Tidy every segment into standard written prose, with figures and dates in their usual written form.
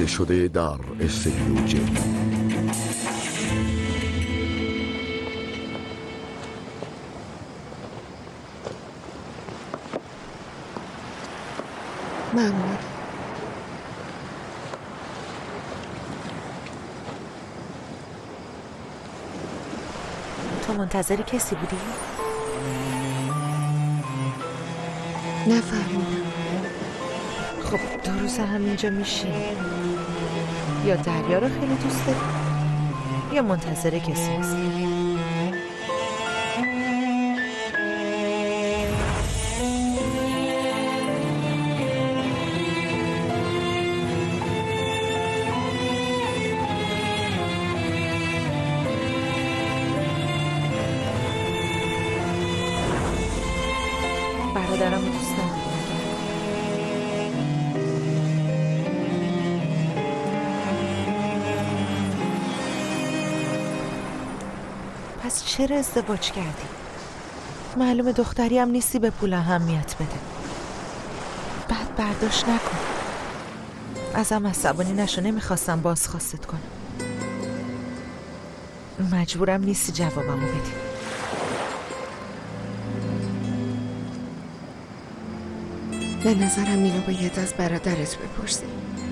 دیده شده در استودیو جی. ممنون. تو منتظر کسی بودی؟ نفهمیدم. خب 2 روز همینجا میشین، یا دریا رو خیلی دوست داری یا منتظر کسی هستی؟ برادرم دوست دارم. پس چرا ازدواج کردی؟ معلومه دختری هم نیستی به پول اهمیت بده. بعد برداشت نکن. ازم عصبانی نشو، نمیخواستم بازخواست کنم. مجبورم نیستی جوابمو بدی. به نظرم اینو باید از برادرت بپرسی.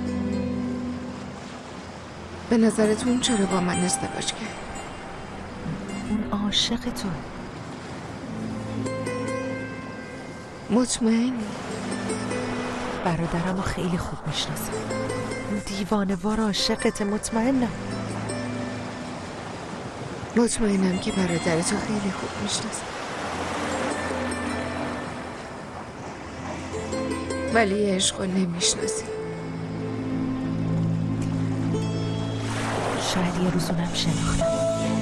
به نظرتون چرا با من ازدواج کرد؟ اون عاشق تو. مطمئنی؟ برادرمو خیلی خوب میشناسم. دیوانه وار عاشقته. مطمئنم که برادرتو خیلی خوب میشناسم، ولی عشقو نمیشناسی. شاید یه روز اونم شناختم.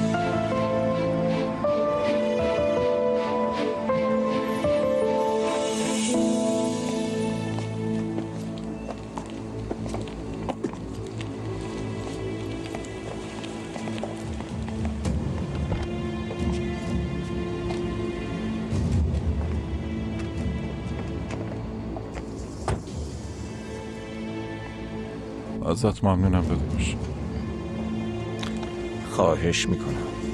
ازت ممنونم داداش. خواهش میکنم.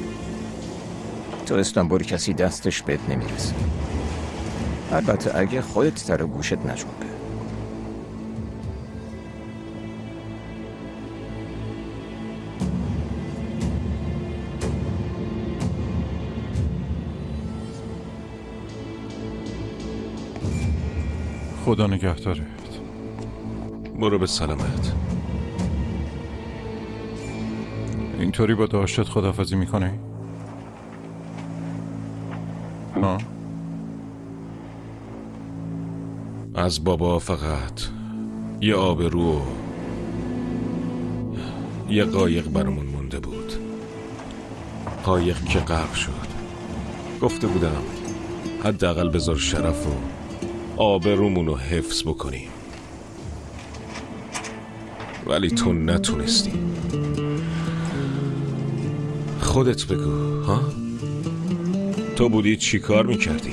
تو استانبول کسی دستش بهت نمیرسه. البته اگه خودت سر گوشت نجنبه. خدا نگهدارت. برو به سلامت. اینطوری با داشتت خداحافظی میکنی؟ ها؟ از بابا فقط یه آبرو و یه قایق برامون مونده بود. قایق که غرق شد. گفته بودم حداقل بذار شرف و آبرومونو حفظ بکنیم، ولی تو نتونستی. خودت بگو، ها؟ تو بودی چی کار میکردی؟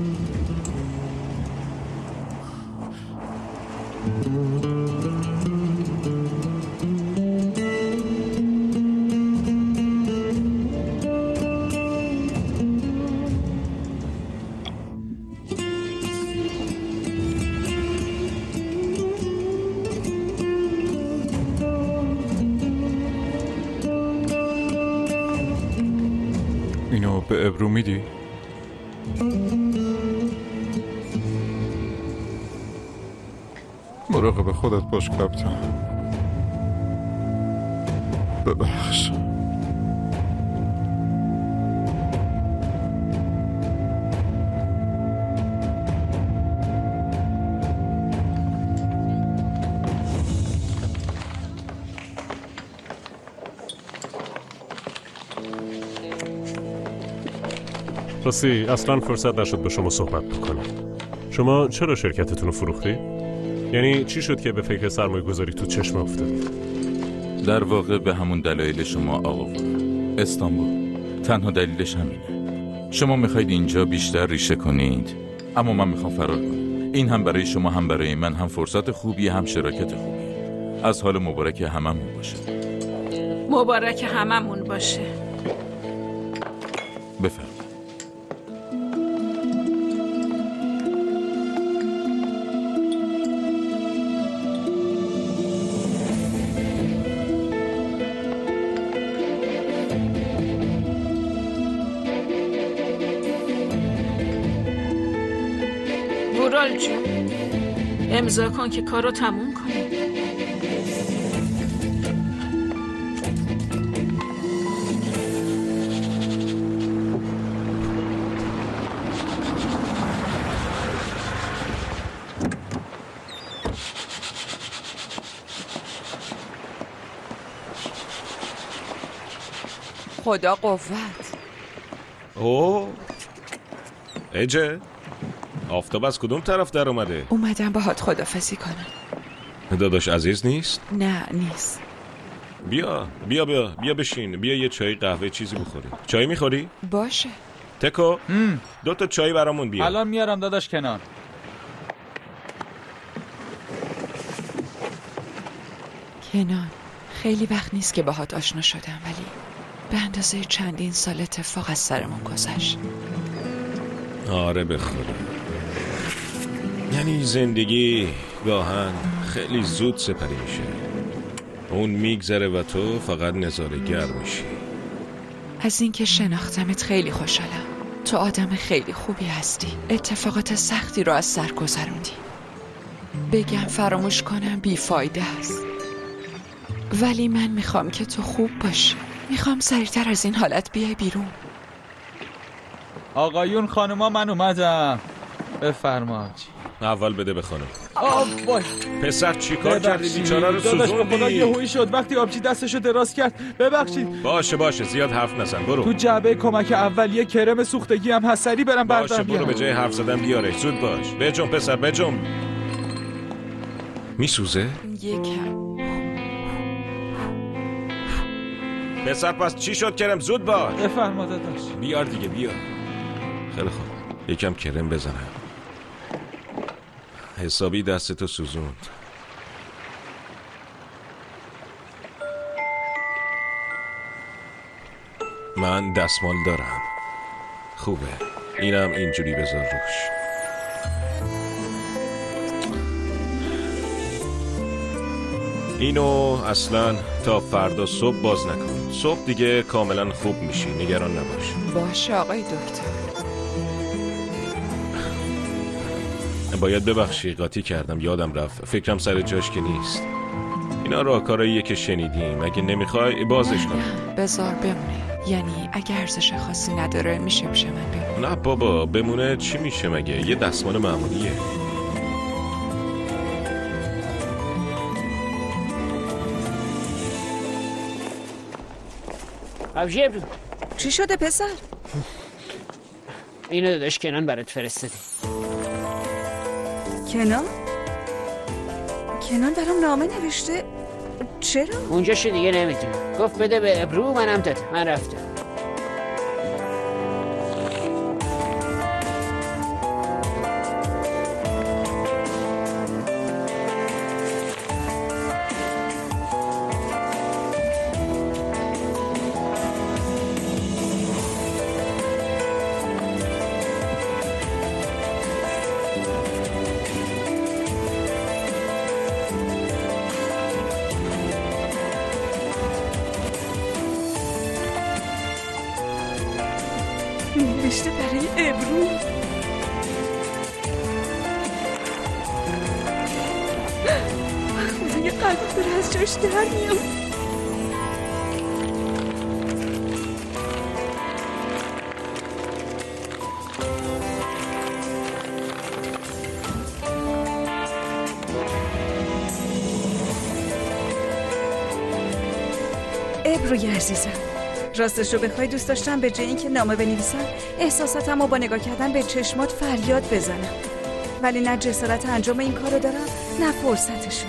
اینو به ابرو میدی؟ مراقب خودت باش کاپیتان. ببخش. راستی اصلا فرصت نشد با شما صحبت بکنم. شما چرا شرکتتون رو فروختید؟ یعنی چی شد که به فکر سرمایه گذاری تو چشم افتادید؟ در واقع به همون دلایل شما آقا، استانبول تنها دلیلش همینه. شما میخواید اینجا بیشتر ریشه کنید، اما من میخوام فرار کنم. این هم برای شما هم برای من هم فرصت خوبیه هم شراکت خوبیه. از حال مبارک هممون باشه. مبارک هممون باشه. بفرم. بورال جون، امضا کن که کارو تموم کنیم. خدا قوت. اوه اجه، آفتاب از کدوم طرف در اومده؟ اومدم باهات خدافزی کنم. داداش عزیز نیست؟ نه نیست. بیا بشین، بیا یه چای قهوه چیزی بخوری. چای میخوری؟ باشه. تکو 2 تا چای برامون بیا. الان میارم داداش کنار. کنان، خیلی وقت نیست که باهات آشنا شدم، ولی به اندازه چندین سال اتفاق از سرمون گذشت. آره بخوره، یعنی زندگی گاهن خیلی زود سپری میشه. اون میگذره و تو فقط نظاره‌گر میشی. از اینکه شناختمت خیلی خوشحالم. تو آدم خیلی خوبی هستی. اتفاقات سختی رو از سر گذروندی. بگم فراموش کنم بیفایده است، ولی من میخوام که تو خوب باشی. میخوام سریعتر از این حالت بیای بیرون. آقایون خانوما من اومدم. بفرما. اول بده به خانم. وای پسر چیکار کردی؟ بیچاره رو داداش به خدا سوزوندی. یهویی شد وقتی آبجی دستشو دراز کرد. ببخشید. باشه زیاد حرف نزن، برو. تو جعبه کمک اولیه کرم سوختگی هم هست، سری برم بردارم باشه برو، بیارم. به جای حرف زدن بیارش. زود باش. بجنب پسر بجنب. میسوزه؟ یکم. پسر پس چی شد کرم؟ زود باش. بفرما داداش. بیار دیگه بیار. خیلی خوب، یکم کرم بزنم. حسابی دستتو سوزوند. من دستمال دارم. خوبه، اینم اینجوری بذار روش. اینو اصلا تا فردا صبح باز نکن. صبح دیگه کاملا خوب میشی، نگران نباش. باشه آقای دکتر. باید ببخشی قاطی کردم، یادم رفت، فکرم سر جاش که نیست. اینا راهکاراییه که شنیدیم، اگه نمیخوای بازش کن. نه بذار بمونه. یعنی اگه ارزش خاصی نداره میشه من بمونه. نه بابا، بمونه چی میشه مگه؟ یه دستمال معمولیه. چی شده پسر؟ اینو داداش کنان برات فرستاده. کنان برام نامه نوشته؟ چرا؟ اونجاشو دیگه نمیدونم، گفت بده به ابرو، منم دادم، من رفتم. نوشته برای ابرو. خدای قلبم داره از جاش در میاد. ابروی عزیزم، راستش رو بخوای دوست داشتم به جای اینکه نامه بنویسم احساساتم رو با نگاه کردن به چشمات فریاد بزنم، ولی نه جسارت انجام این کارو دارم نه فرصتشو.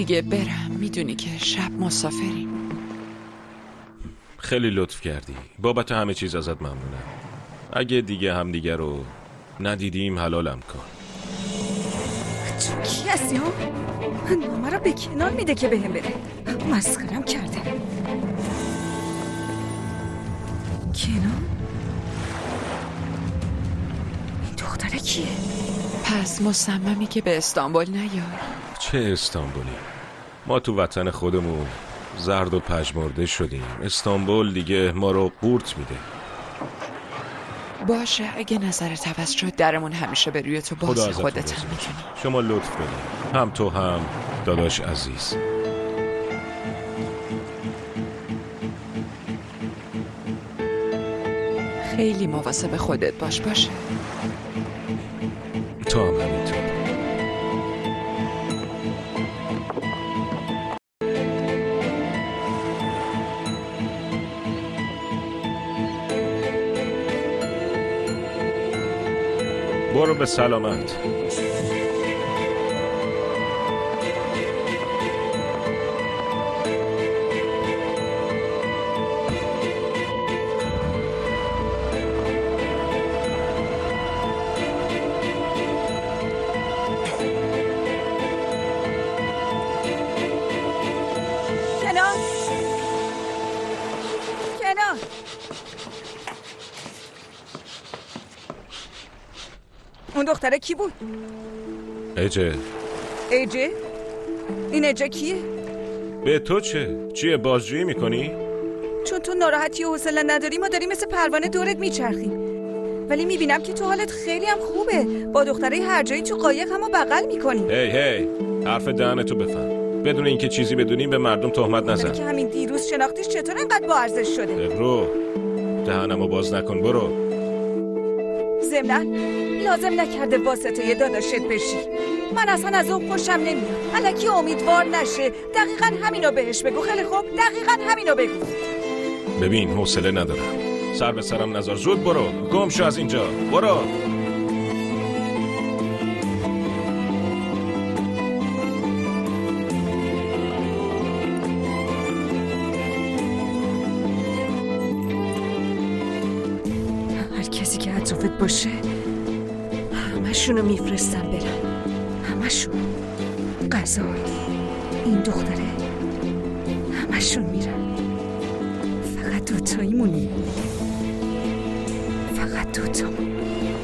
دیگه برم، میدونی که شب مسافریم. خیلی لطف کردی. بابت همه چیز ازت ممنونم. اگه دیگه همدیگه رو ندیدیم حلالم کن. تو کی هستی ها؟ نامه رو به کنار میده که بهم بده. مسخرم کرده. کنار؟ این دختره کیه؟ پس مصممی که به استانبول نیای؟ چه استانبولی؟ ما تو وطن خودمون زرد و پژمرده شدیم. استانبول دیگه ما رو قورت میده. باشه، اگه نظرت عوض شد درمون همیشه به روی تو باز. خودت هم میتونی. شما لطف بدید. هم تو هم داداش عزیز. خیلی مواظب خودت باشه. تو هم همینطور. برو به سلامت. اون دختره کی بود؟ اجه. اجه؟ این اجه کیه؟ به تو چه؟ چیه بازجویی میکنی؟ چون تو ناراحتی و حوصله نداری ما داریم مثل پروانه دورت میچرخیم. ولی میبینم که تو حالت خیلی هم خوبه. با دختره هر جایی تو قایق همو بغل میکنی. هی حرف دهنتو بفهم. بدون اینکه چیزی بدونیم به مردم تهمت نزن. ولی که همین دیروز شناختیش چطور انقدر با ارزش شده؟ ابرو دهنمو باز نکن. برو. ضمناً لازم نکرده واسطه داداشت بشی. من اصلا از اون خوشم نمیاد. الکی امیدوار نشه. دقیقاً همینو بهش بگو. خیلی خوب، دقیقاً همینو بگو. ببین حوصله ندارم. سر به سرم نذار. زود برو. گم شو از اینجا. برو. هر کسی که اطرافت باشه همشونو میفرستم برن. همشون. غذا، این دختره، همشون میرن. فقط دوتاییمونی. فقط دوتامون.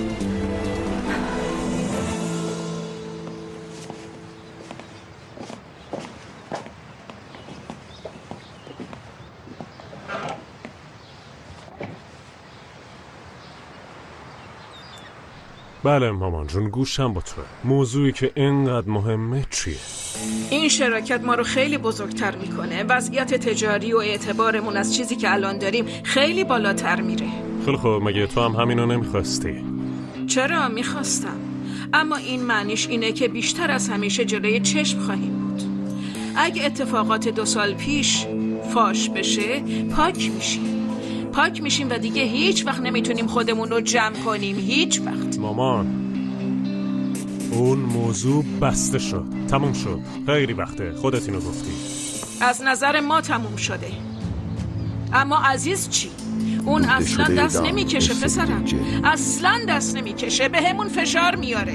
بله مامان جون، گوشم با توه. موضوعی که اینقدر مهمه چیه؟ این شراکت ما رو خیلی بزرگتر میکنه. وضعیت تجاری و اعتبارمون از چیزی که الان داریم خیلی بالاتر میره. خیلی خوب، مگه تو هم همینو نمیخواستی؟ چرا میخواستم، اما این معنیش اینه که بیشتر از همیشه جلوی چشم خواهیم بود. اگه اتفاقات 2 سال پیش فاش بشه پاک میشیم و دیگه هیچ وقت نمیتونیم خودمون رو جمع کنیم. هیچ وقت. مامان اون موضوع بسته شد. تموم شد. خیلی وقته. خودت اینو گفتی. از نظر ما تموم شده. اما عزیز چی؟ اون اصلا دست نمیکشه پسرم. اصلا دست نمیکشه. به همون فشار میاره.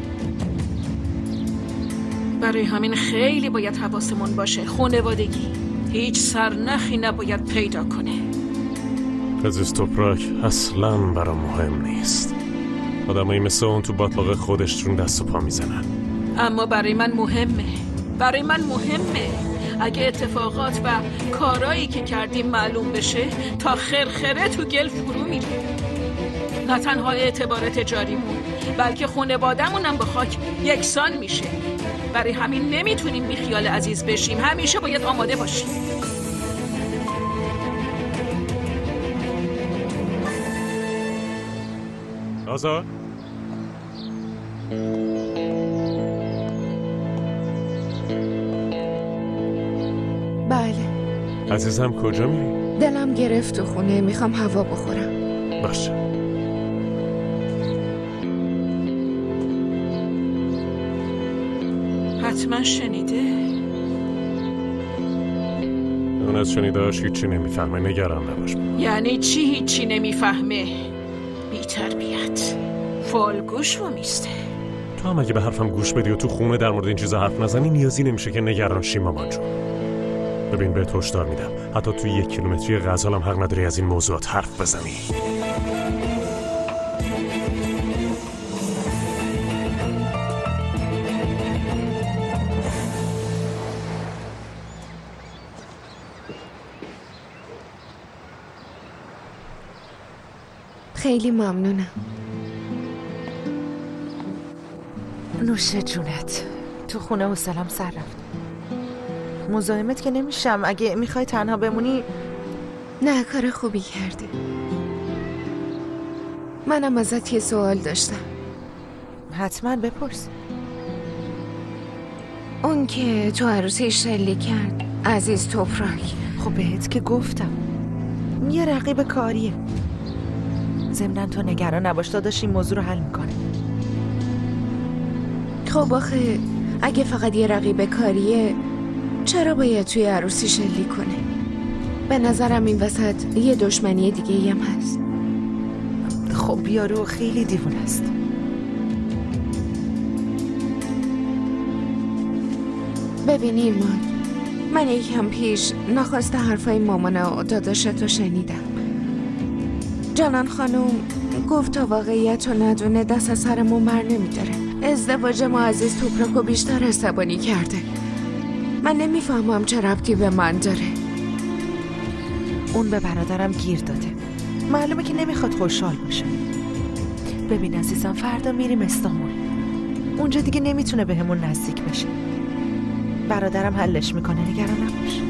برای همین خیلی باید حواسمون باشه. خانوادگی هیچ سرنخی نباید پیدا کنه. عزیز توپراک اصلا برام مهم نیست. آدمایی مثل اون تو باطلاق خودشون دست و پا میزنن. اما برای من مهمه. اگه اتفاقات و کارایی که کردیم معلوم بشه تا خرخره تو گل فرو میره. نه تنها اعتبار تجاریمون بلکه خانواده‌مون هم با خاک یکسان میشه. برای همین نمیتونیم بیخیال عزیز بشیم. همیشه باید آماده باشیم. آزاد؟ بله. عزیزم کجا میری؟ دلم گرفت تو خونه، میخوام هوا بخورم. باشه. حتما شنیده اون از شنیدهاش هیچی نمیفهمه، نگران نباش. یعنی چی هیچی نمیفهمه؟ بی تربیت فالگوش و میسته. تو هم اگه به حرفم گوش بدی و تو خونه در مورد این چیزا حرف نزنی نیازی نمیشه که نگران شی مامان جون. ببین بهت هشدار میدم، حتی توی 1 کیلومتری غزالم حق نداری از این موضوعات حرف بزنی. خیلی ممنونم. نوش جونت. تو خونه حوصله‌ام سر رفت. مزاحمت که نمیشم. اگه میخوای تنها بمونی. نه، کار خوبی کردی. منم ازت یه سوال داشتم. حتما بپرس. اون که تو عروسی شلی کرد، عزیز توفراک. خب بهت که گفتم یه رقیب کاریه. ضمناً تو نگران نباش، داداش این موضوع رو حل میکنه. خب آخه اگه فقط یه رقیب کاریه چرا باید توی عروسی شلی کنه؟ به نظرم این وسط یه دشمنی دیگه هم هست. خب یارو خیلی دیوونه است. ببین ایمان، من یکم پیش ناخواسته حرفای مامان و داداشتو شنیدم. جانان خانم گفت تا واقعیت رو ندونه دست از سرمون بر نمیداره. ازدواج ما عزیز توپراکو بیشتر عصبانی کرده. من نمیفهمم چه ربطی به من داره. اون به برادرم گیر داده. معلومه که نمیخواد خوشحال باشه. ببین عزیزم، فردا میریم استانبول. اونجا دیگه نمیتونه بهمون نزدیک بشه. برادرم حلش میکنه، نگران نباش.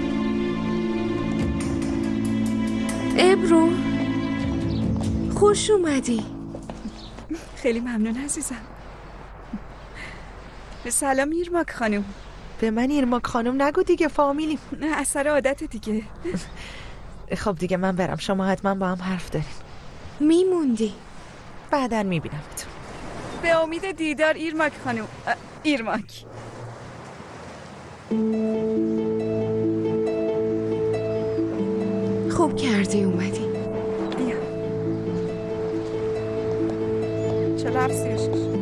ابرو خوش اومدی. خیلی ممنون عزیزم. سلام ایرماک خانم. به من ایرماک خانم نگو دیگه، فامیلیم. نه اثر عادت دیگه. خب دیگه من برم، شما حتما با هم حرف دارین. میموندی؟ بعداً میبینمتون. به امید دیدار ایرماک خانم. ایرماک. خوب کردی اومدی. بیا. 47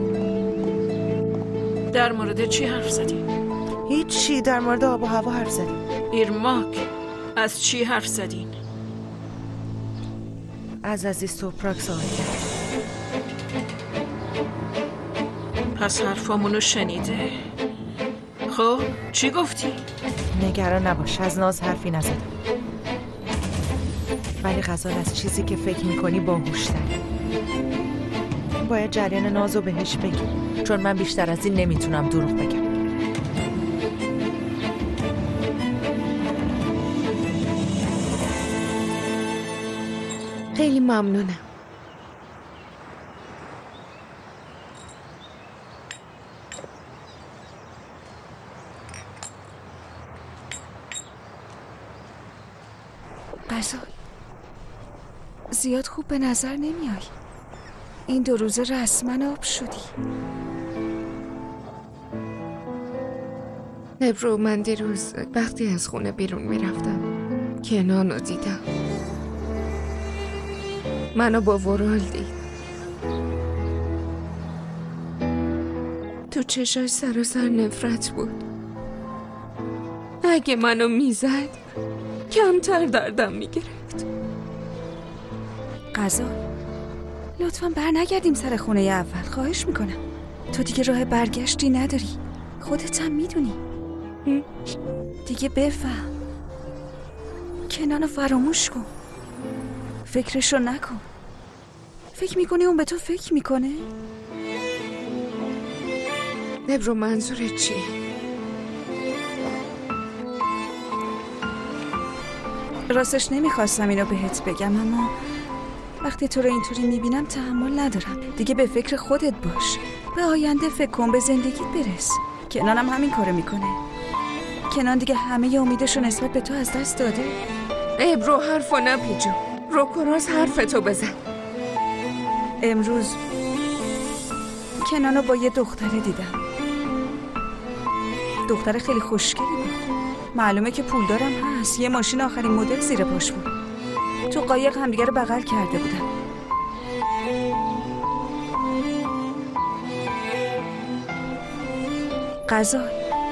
در مورد چی حرف زدی؟ هیچی، در مورد آب و هوا حرف زدیم. ایرماک، از چی حرف زدین؟ از عزیز توپراک سوال کرد. پس حرفامونو شنیده. خب چی گفتی؟ نگران نباش، از ناز حرفی نزدم. ولی غزال از چیزی که فکر میکنی باهوش‌تره. باید جریان نازو بهش بگی، چون من بیشتر از این نمیتونم دروغ بگم. خیلی ممنونم. غزال، زیاد خوب به نظر نمیای. این 2 روزه رسما آب شدی. ابرو، من دیروز وقتی از خونه بیرون میرفتم کنانو دیدم. منو با ورال دید. تو چشاش سراسر نفرت بود. اگه منو میزد کمتر دردم میگرفت. غزال، لطفاً بر نگردیم سر خونه اول، خواهش میکنم. تو دیگه راه برگشتی نداری، خودت هم میدونی. دیگه بفهم. کنانو فراموش کن، فکرشو نکن. فکر میکنی اون به تو فکر میکنه؟ نبرو، منظورت چیه؟ راستش نمیخواستم اینو بهت بگم، اما وقتی تو رو اینطوری میبینم تحمل ندارم. دیگه به فکر خودت باش، به آینده فکر کن، به زندگیت برس. کنانم همین کارو میکنه. کنان دیگه همه امیدشو نسبت به تو از دست داده. ابرو، حرفو نپیچو. روکراز حرفتو بزن. امروز کنانو با یه دختره دیدم. دختر خیلی خوشگلی بود. معلومه که پول دارم هست. یه ماشین آخرین مدل زیر پاش بود. تو قایق همدیگه رو بغل کرده بودن. غزال،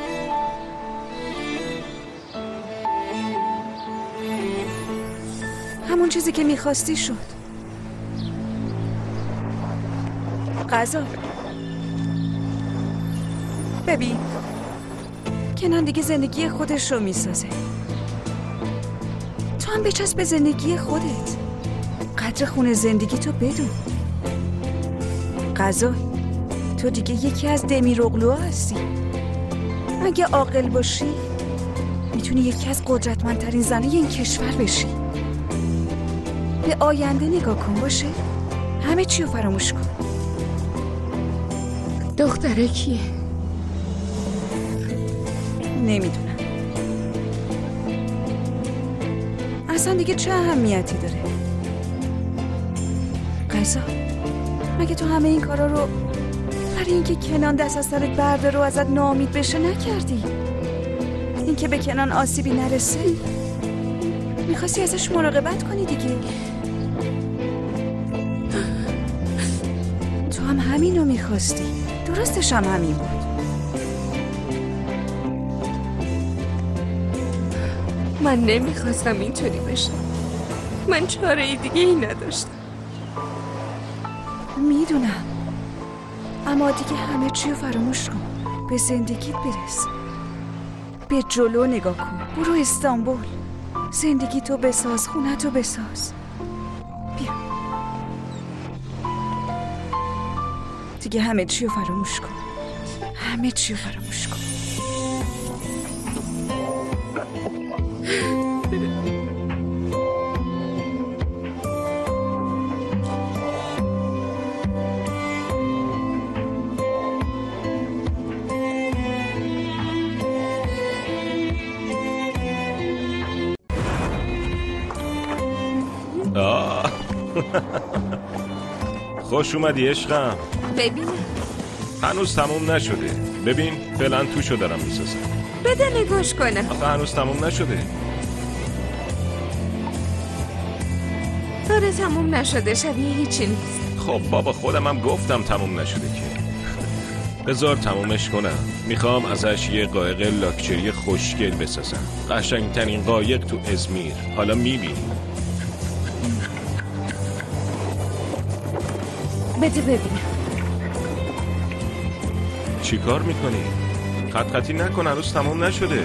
همون چیزی که میخواستی شد. غزال، ببین کنان دیگه زندگی خودش رو میسازه. تو هم بچسب به زندگی خودت. قدر خون زندگی تو بدون. غزال، تو دیگه یکی از دمیرغلوها هستی. اگه عاقل باشی میتونی یکی از قدرتمندترین زنای این کشور بشی. به آینده نگاه کن، باشه؟ همه چی رو فراموش کن. دختره کیه؟ نمیدونم. اصلا دیگه چه اهمیتی داره؟ غزال، مگه تو همه این کارا رو برای اینکه کنان دست از سرت برداره و ازت ناامید بشه نکردی؟ اینکه به کنان آسیبی نرسه میخواستی ازش مراقبت کنی دیگه. تو هم همینو میخواستی. درستش هم همین بود. من نمیخواستم اینطوری بشه. من چاره ای دیگه ای نداشتم. میدونم، اما دیگه همه چی رو فراموش کن. به زندگیت برس. به جلو نگاه کن. برو استانبول. زندگی تو بساز. خونه تو بساز. بیا دیگه همه چی رو فراموش کن. همه چی رو فراموش کن. خوش اومدی عشقم. ببینم. هنوز تموم نشده. ببین فعلا توشو دارم میسازم. بده نگاش کنم. آخه هنوز تموم نشده. داره تموم نشده. شبیه هیچی نیست. خب بابا خودم هم گفتم تموم نشده که. بذار تمومش کنم. میخوام ازش یه قایق لاکچری خوشگل بسازم. قشنگترین قایق تو ازمیر. حالا میبینی. بده ببینم. چی کار میکنی؟ خطی نکن، هنوز تموم نشده.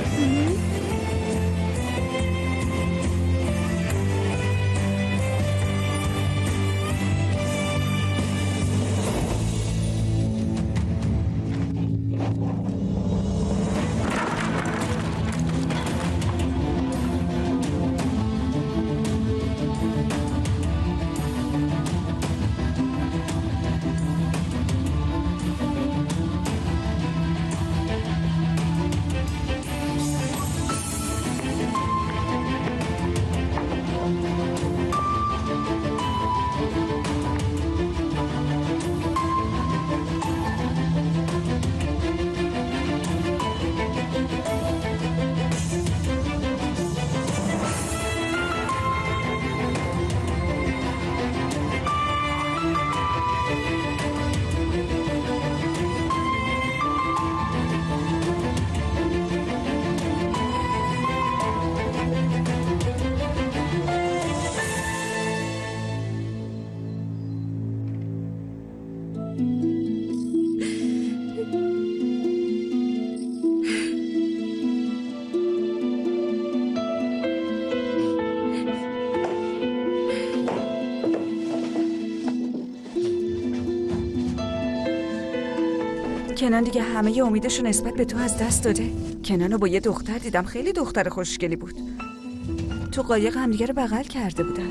کنان دیگه همه امیدشو نسبت به تو از دست داده. کنانو با یه دختر دیدم، خیلی دختر خوشگلی بود. تو قایق همدیگه رو بغل کرده بودن.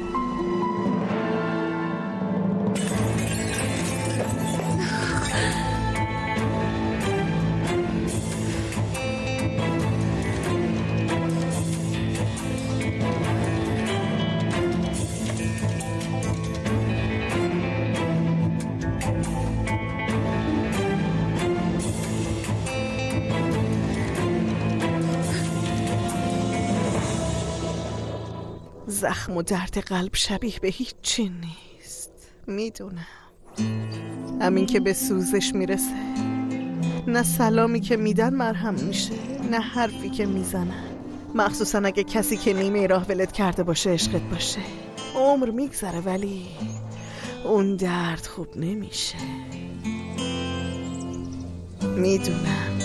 زخم و درد قلب شبیه به هیچ چی نیست. میدونم. همین که به سوزش میرسه، نه سلامی که میدن مرهم میشه، نه حرفی که میزنن. مخصوصا اگه کسی که نیمه راه ولت کرده باشه عشقت باشه. عمر میگذره ولی اون درد خوب نمیشه. میدونم.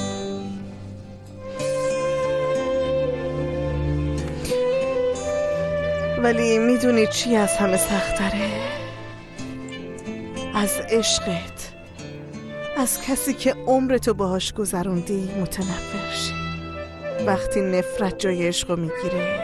ولی میدونی چی از همه سخت‌تره؟ از عشقت، از کسی که عمرتو باهاش گذروندی متنفر شی. وقتی نفرت جای عشقو میگیره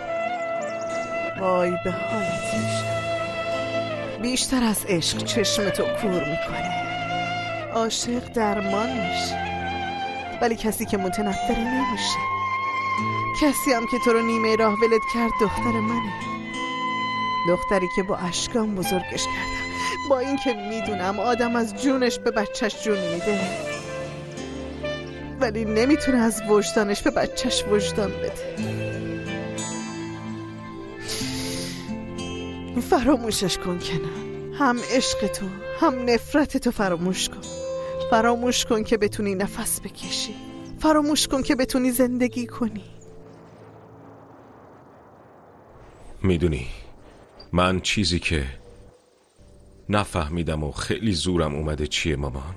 وای به حالت میشه. بیشتر از عشق چشمتو کور میکنه. عاشق درمان میشه، ولی کسی که متنفره نمیشه. کسی هم که تو رو نیمه راه ولت کرد دختر منه. دختری که با اشکام بزرگش کردم، با این که میدونم آدم از جونش به بچهش جون میده، ولی نمیتونه از وجدانش به بچهش وجدان بده. فراموشش کن کنن. هم عشق تو هم نفرت تو فراموش کن. فراموش کن که بتونی نفس بکشی. فراموش کن که بتونی زندگی کنی. میدونی من چیزی که نفهمیدم و خیلی زورم اومده چیه مامان؟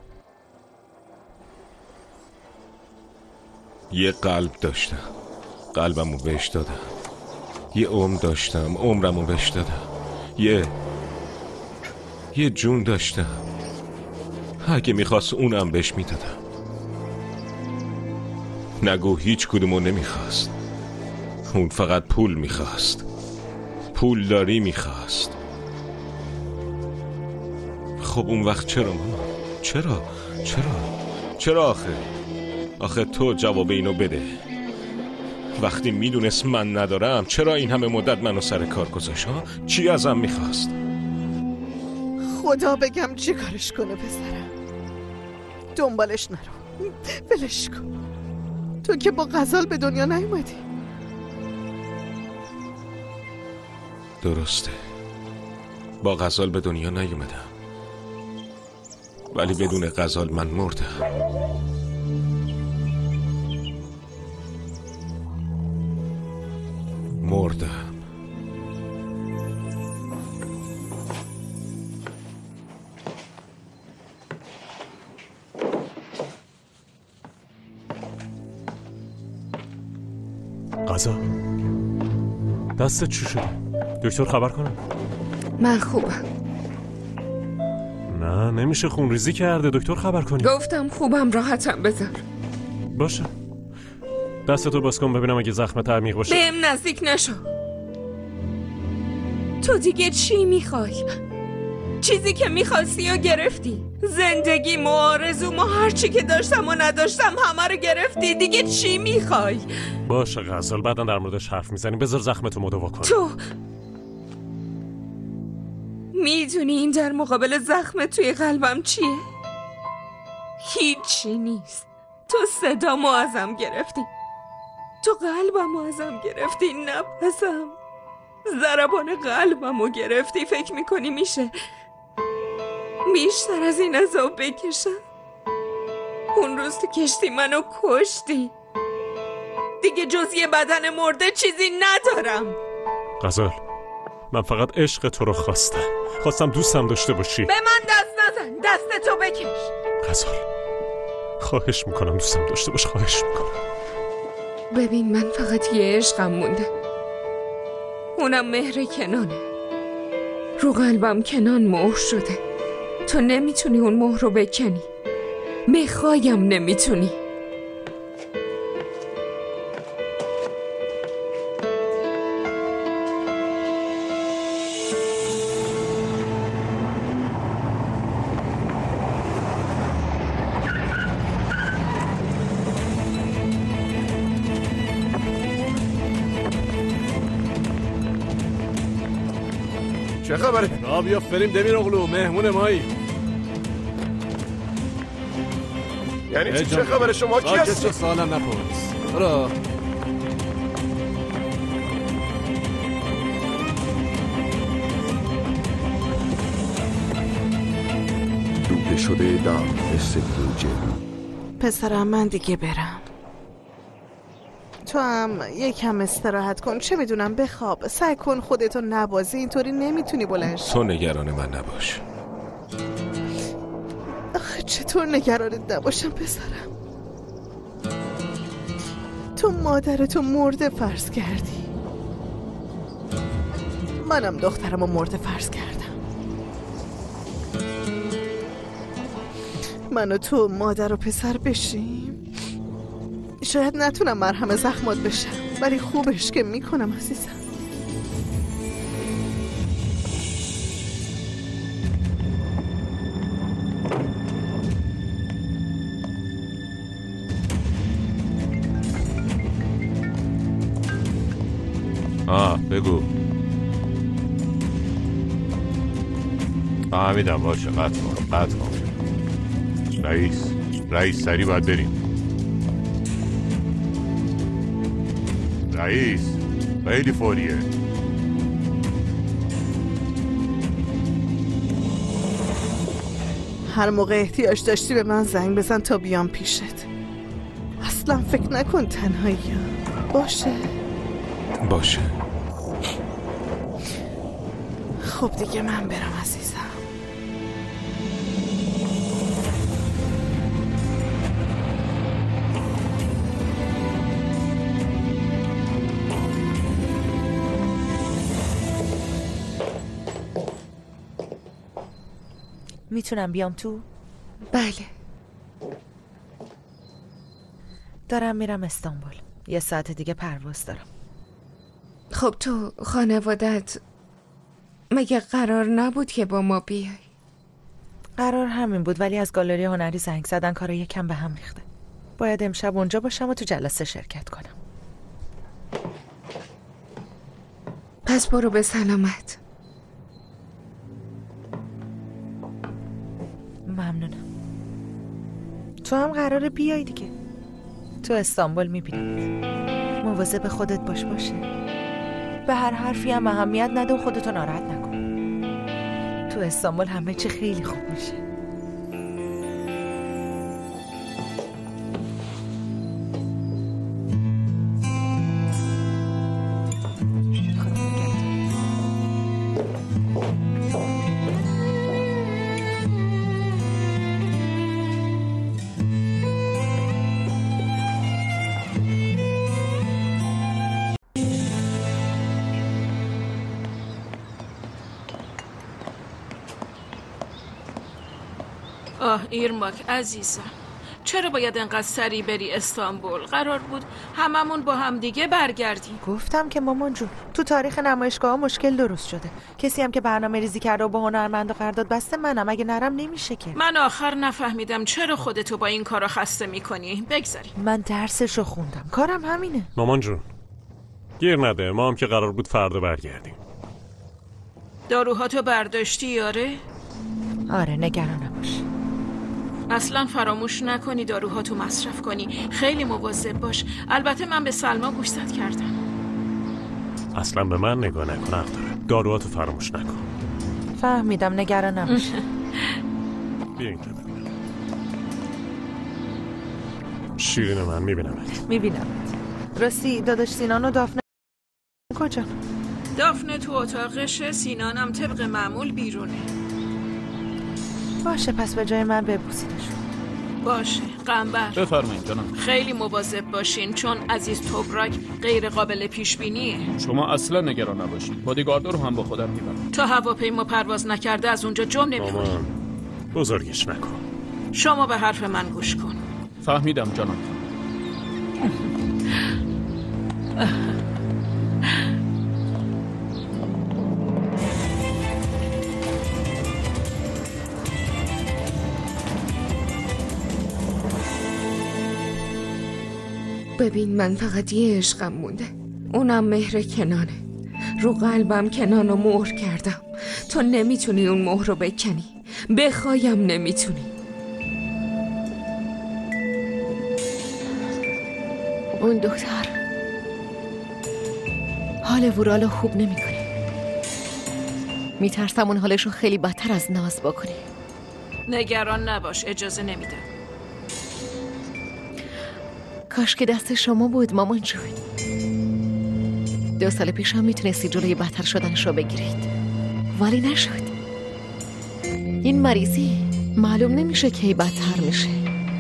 یه قلب داشتم، قلبمو بهش دادم. یه عمر داشتم، عمرمو بهش دادم. یه جون داشتم، اگه میخواست اونم بهش میدادم. نگو هیچ کدومو نمیخواست. اون فقط پول میخواست، پولداری میخواست. خب اون وقت چرا مامان؟ چرا آخه تو جواب اینو بده. وقتی میدونست من ندارم چرا این همه مدت منو سر کار گذاشت؟ چی ازم میخواست؟ خدا بگم چی کارش کنه پسرم. دنبالش نرو، ولش کن. تو که با غزال به دنیا نیومدی. درسته، با غزال به دنیا نیومدم، ولی بدون غزال من مردم. غزال دستت چی شده؟ دکتر خبر کنم؟ من خوبم. نه نمیشه، خون ریزی کرده. دکتر خبر کنی. گفتم خوبم، راحتم بذار. باشه، دستتو باز کن ببینم اگه زخمت عمیق باشه. بهم نزدیک نشو. تو دیگه چی میخوای؟ چیزی که میخواستی و گرفتی. زندگی و آرزوم و هر چی که داشتم و نداشتم همه رو گرفتی. دیگه چی میخوای؟ باشه غزال، بعدا در موردش حرف میزنیم. بذار زخمتو مداوا کن. تو میدونی این در مقابل زخم توی قلبم چیه؟ هیچی نیست. تو صدامو ازم گرفتی، تو قلبمو ازم گرفتی، نفسم، ضربان قلبمو گرفتی. فکر میکنی میشه بیشتر از این عذاب بکشم؟ اون روز تو کشتی منو کشتی. دیگه جز یه بدن مرده چیزی ندارم. غزال، من فقط عشق تو رو خواستم دوستم داشته باشی. به من دست نزن، دست تو بکش. غزال خواهش میکنم دوستم داشته باش، خواهش میکنم. ببین من فقط یه عشقم مونده، اونم مهر کنانه. رو قلبم کنان مهر شده. تو نمیتونی اون مهر رو بکنی، بخوایم نمیتونی. چه خبره؟ را بیا فریم دمیر اغلو، مهمون مایی. یعنی چه خبره؟ شما کی هستی؟ ساکت سالم نپرس. برو. واقع شده در استکلوجه. پسرم من دیگه برم. تو هم یکم استراحت کن، چه میدونم بخواب، سعی کن خودتو نبازی، اینطوری نمیتونی بلند شی. تو نگران من نباش. آخه چطور نگرانت نباشم پسرم؟ تو مادرتو مرده فرض کردی، منم دخترمو مرده فرض کردم. من و تو مادر و پسر بشیم، شاید نتونم مرهم زخمات بشم ولی خوبش که میکنم عزیزم. بگو. فهمیدم، باشه قطع کن. رئیس سری باید بریم. رئیس خیلی فوریه. هر موقع احتیاج داشتی به من زنگ بزن تا بیام پیشت. اصلا فکر نکن تنهاییم. باشه. خب دیگه من برم عزیزم. میتونم بیام تو؟ بله. دارم میرم استانبول. 1 ساعت دیگه پرواز دارم. خب تو خانوادت مگه قرار نبود که با ما بیای؟ قرار همین بود ولی از گالری هنری زنگ زدن، کارا یکم به هم ریخته. باید امشب اونجا باشم و تو جلسه شرکت کنم. پس برو به سلامت. ممنونم. تو هم قراره بیای دیگه. تو استانبول میبینید. مواظب خودت باشه. به هر حرفی هم اهمیت نده و خودتو ناراحت نکن. تو استانبول همه چی خیلی خوب میشه. ایرماک عزیزم، چرا باید انقدر سریع بری استانبول؟ قرار بود هممون با هم دیگه برگردیم. گفتم که مامان جون تو تاریخ نمایشگاه مشکل درست شده. کسی هم که برنامه ریزی کرده و با هنرمند و قرارداد بسته منم. اگه نرم نمیشه که. من آخر نفهمیدم چرا خودتو با این کارا خسته میکنی. بگذاریم. من درسشو خوندم، کارم همینه. مامان جون گیر نده، ما هم که قرار بود فردا برگردیم. داروهاتو برداشتی؟ آره نگران نباش. اصلا فراموش نکنی داروهاتو مصرف کنی. خیلی مواظب باش. البته من به سلما گوشزد کردم. اصلا به من نگاه نکن، حق داره. داروهاتو فراموش نکن. فهمیدم، نگران نباش. بیا اینجا ببینم. شیرین من میبینم. راستی داداش سینان و دافنه کجا؟ دافنه تو اتاقشه، سینانم طبق معمول بیرونه. باشه پس به جای من ببوسیدشون. باشه قنبر. بفرمایید جانم. خیلی مواظب باشین چون عزیز توبراک غیر قابل پیش بینیه. شما اصلا نگران نباشید، بادیگارد رو هم با خودم میبرم. تا هواپیما پرواز نکرده از اونجا جم نمیخوری. بزرگش نکن. شما به حرف من گوش کن. فهمیدم جانم. ببین من فقط یه عشقم مونده، اونم مهر کنانه. رو قلبم کنانو مهر کردم. تو نمیتونی اون مهر رو بکنی، بخوایم نمیتونی. اون دکتر حال ورالو خوب نمیکنه. میترسم اون حالشو خیلی بدتر از ناز بکنه. نگران نباش، اجازه نمیدم. کاش که دست شما بود مامان جون. 2 سال پیش هم میتونستی جلوی بدتر شدنش رو بگیرید، ولی نشد. این مریضی معلوم نمیشه کی بدتر میشه.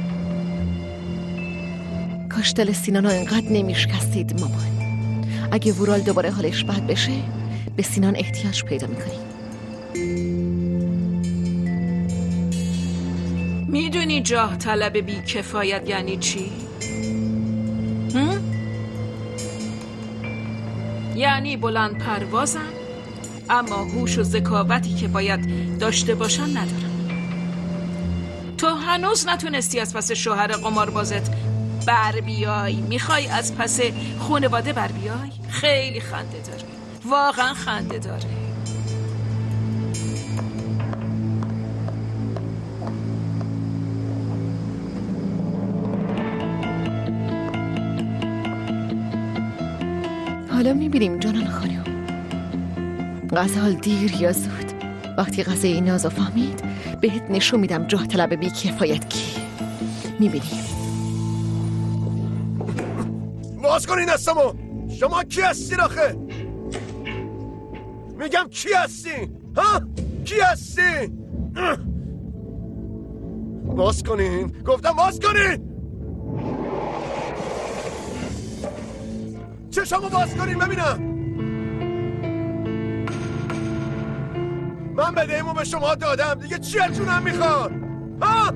کاش دل سینانو انقدر نمیشکستید مامان. اگه ورال دوباره حالش بد بشه به سینان احتیاج پیدا میکنی. میدونی جاه طلب بی کفایت یعنی چی؟ یعنی بلند پروازن اما هوش و ذکاوتی که باید داشته باشن ندارن. تو هنوز نتونستی از پس شوهر قماربازت بر بیای. میخوای از پس خانواده بر بیای؟ خیلی خنده داره، واقعا خنده داره. حالا میبینیم جانان خانم، غزال دیر یا زود وقتی قضیه این نازو فهمید بهت نشون میدم جاه طلب بی کفایت کی. میبینیم. باز کن این دستمو. شما کی هستین آخه؟ میگم کی هستین؟ ها؟ کی هستین؟ باز کنین. گفتم باز کنین. چشمو باز کنین ببینم. من بدهیمو به شما دادم دیگه. چی از جونم میخواد؟ ها؟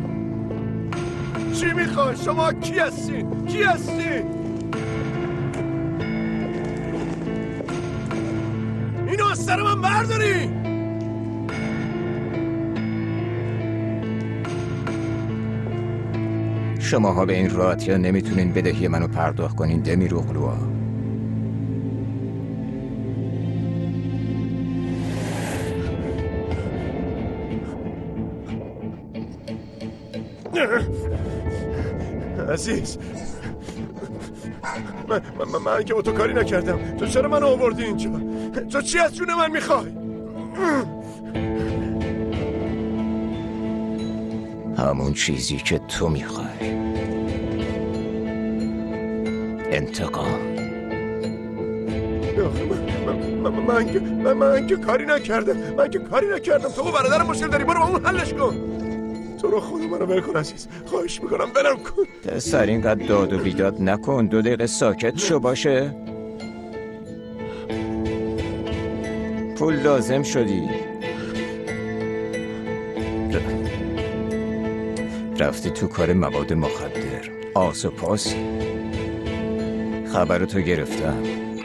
چی میخواد؟ شما کی هستین؟ کی هستین؟ اینو از سر من برداری. شماها به این راحتی ها نمیتونین بدهی منو پرداخت کنین دمیرغلوها. عزیز من که با تو کاری نکردم. تو چرا منو آوردی اینجا؟ تو چی از جون من میخوای؟ همون چیزی که تو میخوای. انتقام. من که کاری نکردم. تو با برادرم مشکل داری، برو با اون حلش کن. تو رو خدا منو ول کن عزیز، خواهش میکنم ولم کن. سر اینقدر داد و بیداد نکن. 2 دقیقه ساکت شو باشه. پول لازم شدی، رفتی تو کار مواد مخدر. آس و پاسی. خبرتو گرفتم.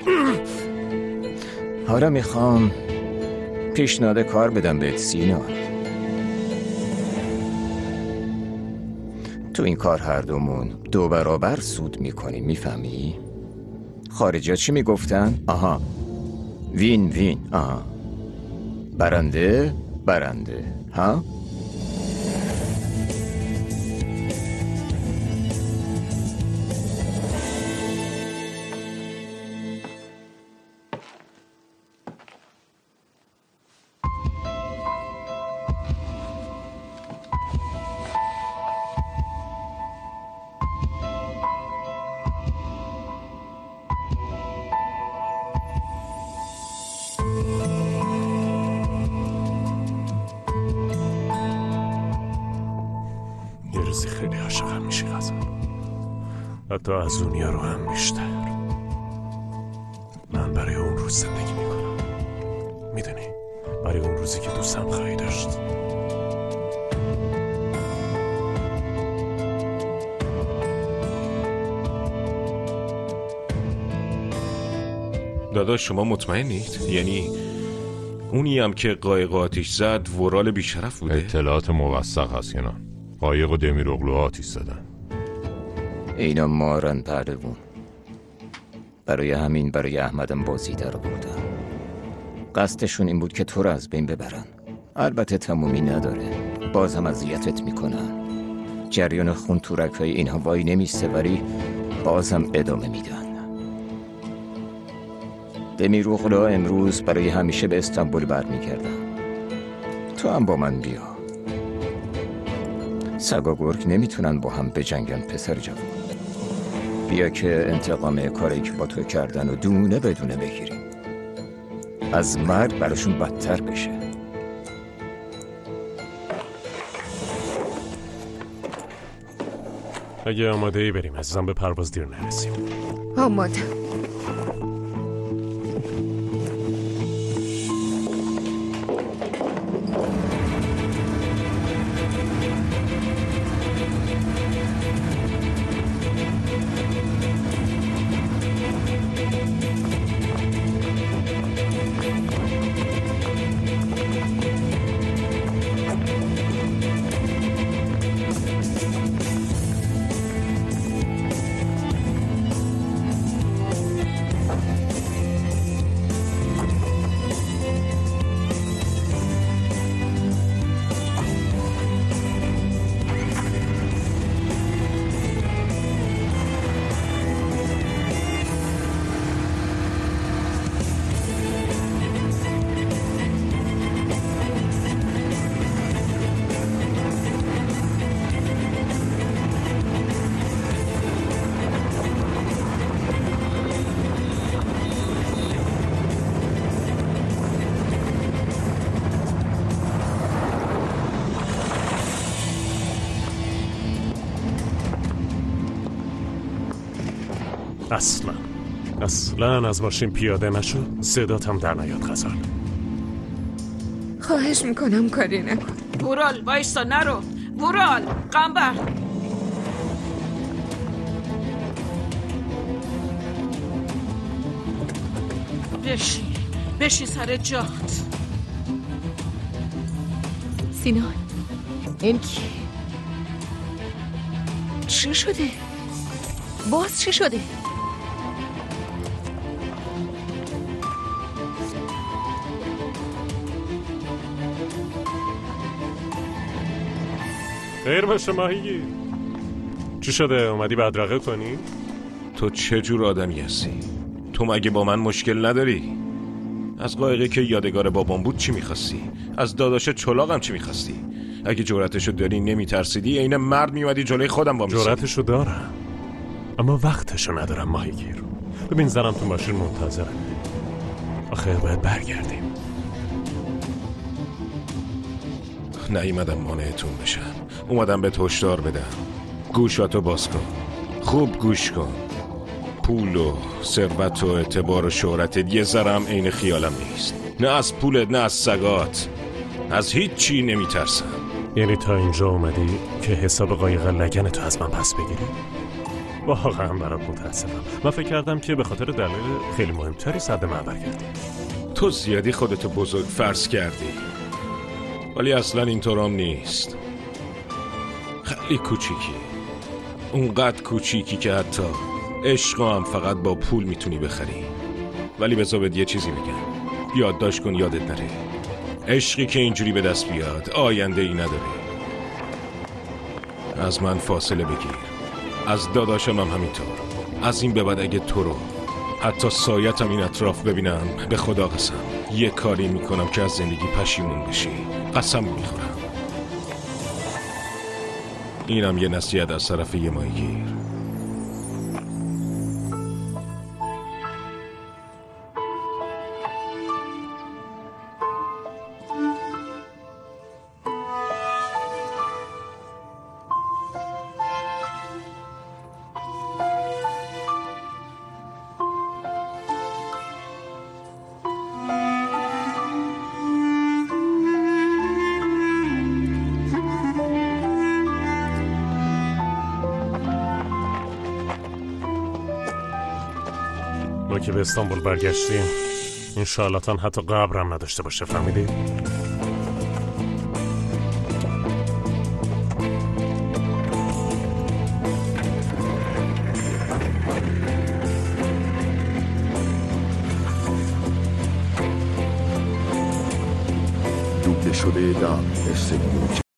حالا میخوام پیشنهاد کار بدم بهت سینا. تو این کار هر دومون 2 برابر سود میکنیم. میفهمی؟ خارجی ها چی میگفتن؟ آها، وین وین. آها، برنده برنده. ها؟ خیلی عاشقم میشی غزال، حتی از دنیا رو هم بیشتر. من برای اون روز زندگی میکنم، میدونی، برای اون روزی که دوستم خواهی داشت. داداش شما مطمئنید؟ یعنی اونی هم که قایق آتیش زد ورال بیشرف بوده؟ اطلاعات موثق هست یا نه؟ قایق و دمیرغلو آتیش زدن. اینا مارن پهلوون. برای همین برای احمدم بازی در بردن. قصدشون این بود که تو رو از بین ببرن. البته تمومی نداره، باز هم اذیتت میکنن. جریان خون تو رگ‌های اینها وای نمیسته، ولی باز هم ادامه میدن. دمیرغلو امروز برای همیشه به استانبول برمیگردن. تو هم با من بیا. سگ و گرگ نمیتونن با هم بجنگن پسر جوان. بیا که انتقام کاری که با تو کردن و دونه بدونه بگیریم. از مرگ براشون بدتر بشه. اگه آماده ای بریم عزیزم، به پرواز دیر نرسیم. آماده. اصلا از ماشین پیاده نشو، صدات هم در نیاد غزال. خواهش میکنم کاری نکن. بورال وایستا، نرو. بورال قنبر. بشی سر جات. سینان، این کی؟ چی شده؟ باز چی شده؟ خیر باشه ماهیگیر. چی شده؟ اومدی بدرقه کنی؟ تو چه جور آدمی هستی؟ تو مگه با من مشکل نداری؟ از قایقی که یادگار بابام بود چی میخواستی؟ از داداش چلاقم چی میخواستی؟ اگه جرأتشو داری نمیترسیدی عین مرد میومدی جلوی خودم با میسیدی. جرأتشو دارم اما وقتشو ندارم ماهیگیر. ببین زنم تو ماشین منتظرم. آخه باید برگردیم. نیومدم مانعتون بشم، اومدم به هشدار بدم. گوشاتو باز کن، خوب گوش کن. پول و ثروت و اعتبار و شهرتت یه ذرم عین خیالم نیست. نه از پولت نه از سگات، از هیچ چی نمیترسم. یعنی تا اینجا اومدی که حساب قایق لگن تو از من پس بگیری؟ واقعا برات متاسفم. من فکر کردم که به خاطر دلیل خیلی مهمتری سد معبر کردی. تو زیادی خودتو بزرگ فرض کردی، ولی اصلا اینطورام نیست. خیلی کوچیکی، اونقدر کوچیکی که حتی عشق هم فقط با پول میتونی بخری. ولی بذار بهت یه چیزی بگم، یادداشت کن یادت نره. عشقی که اینجوری به دست بیاد آینده ای نداره. از من فاصله بگیر، از داداشم هم همینطور. از این به بعد اگه تو رو حتی سایتم این اطراف ببینم، به خدا قسم یه کاری میکنم که از زندگی پشیمون بشی. قسم میخورم. اینم یه نصیحت از طرف یه ماهیگیر. ما که به استانبول برگشتیم این شارلاتان حتی قبرم نداشته باشه، فهمیدی؟ دوبله شده دم استیک